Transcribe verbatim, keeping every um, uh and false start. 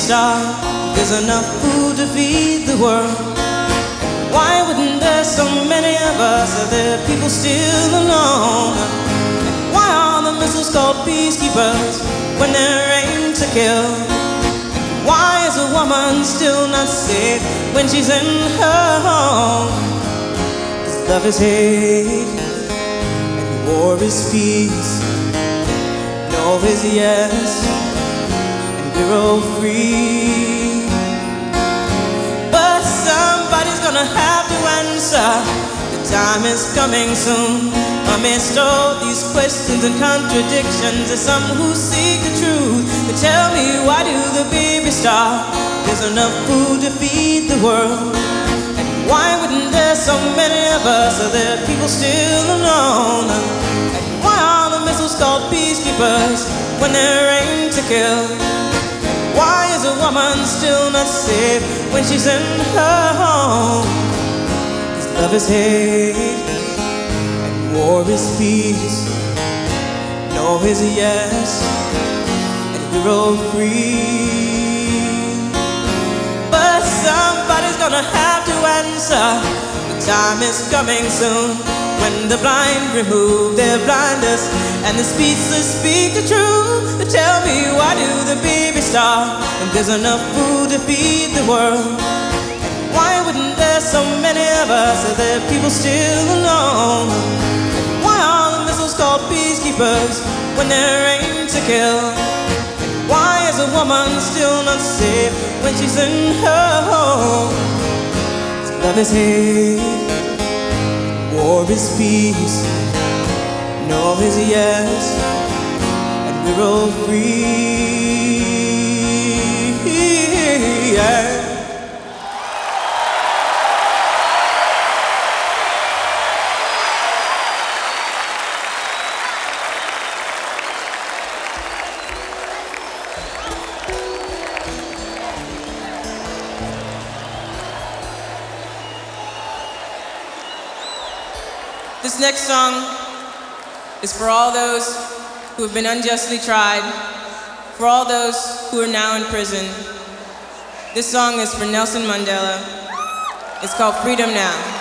starve? There's enough food to feed the world. Why wouldn't there so many of us? Are there people still alone? Why are the missiles called peacekeepers when they're aimed to kill? Why is a woman still not safe when she's in her home? 'Cause love is hate and war is peace. No is yes and we're all free. But somebody's gonna have to answer. The time is coming soon. Amidst all these questions and contradictions, there's some who seek the truth. But tell me, why do the babies starve? There's enough food to feed the world. And why wouldn't there so many of us? Are there people still alone? And why are the missiles called peacekeepers when they're aimed to kill? Why is a woman still not safe when she's in her home? 'Cause love is hate, war is peace. No is a yes, and we're all free. But somebody's gonna have to answer. The time is coming soon when the blind remove their blinders and the speechless speak the truth. But tell me, why do the babies starve when there's enough food to feed the world? Why wouldn't there so many of us? Are there people still alone? Called peacekeepers when they're aimed to kill. Why is a woman still not safe when she's in her home? 'Cause love is hate, war is peace. No is yes, and we're all free. Yeah. This next song is for all those who have been unjustly tried, for all those who are now in prison. This song is for Nelson Mandela. It's called Freedom Now.